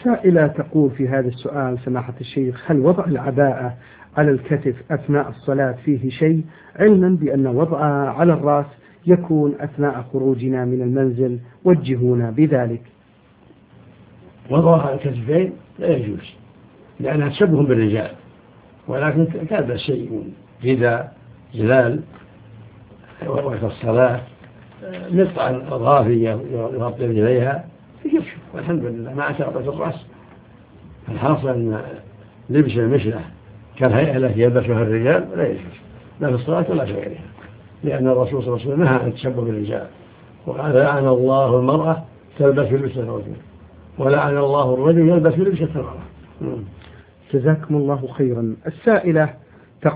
السائلة تقول في هذا السؤال: سماحة الشيخ، هل وضع العباءة على الكتف أثناء الصلاة فيه شيء، علما بأن وضعها على الرأس يكون أثناء خروجنا من المنزل؟ وجهونا بذلك. وضعها على الكتفين لا يجوز، لأنها تشبه بالرجال، ولكن كان شيء من جدى جلال وقت الصلاة نطعا غافية يغطي إليها يكشف، والحمد لله ما أتعبت الرأس. الحاصل أن لبس المشلة كالهيئة التي يلبسها الرجال لا يجوز، لا في الصلاة ولا في غيرها، لأن الرسول صلى الله عليه وسلم نهى عن تشبه بالرجال، وقال: لعن الله المرأة تلبس لبس الرجل، ولعن الله الرجل يلبس لبس المرأة. جزاكم الله خيرا. السائلة